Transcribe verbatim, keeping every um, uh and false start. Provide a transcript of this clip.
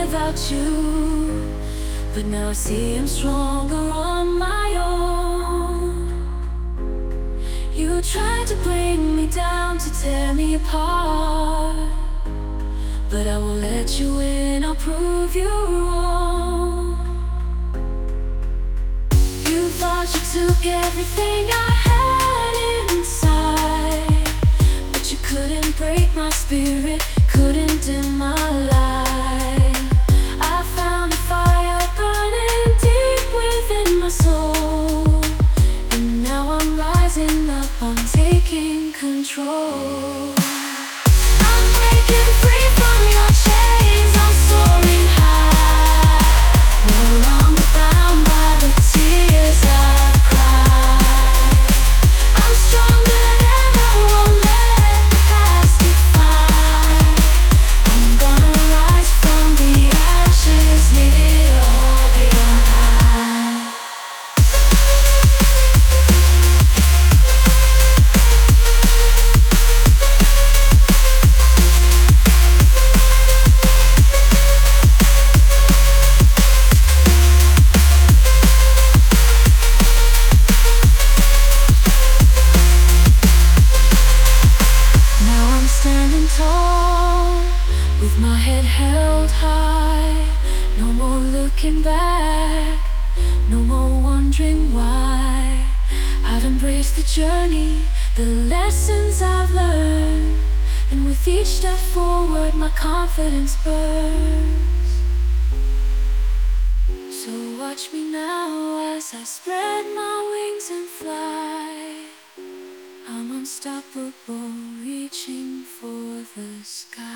without you, but now I see I'm stronger on my own. You tried to bring me down, to tear me apart, but I won't let you in, I'll prove you wrong. You thought you took everything I had inside, but you couldn't break my spirit, couldn't dim my light. I found a fire burning deep within my soul, and now I'm rising up, I'm taking control. I'm breaking free from your chains, I'm soaring high, no longer bound by the tears I've cried. I'm stronger than I won't let the past define. I'm gonna rise from the ashes, leave it all behind. Standing tall, with my head held high. No more looking back, no more wondering why. I've embraced the journey, the lessons I've learned, and with each step forward my confidence burns. So watch me now as I spread my wings and fly. I'm unstoppable, reaching for the sky.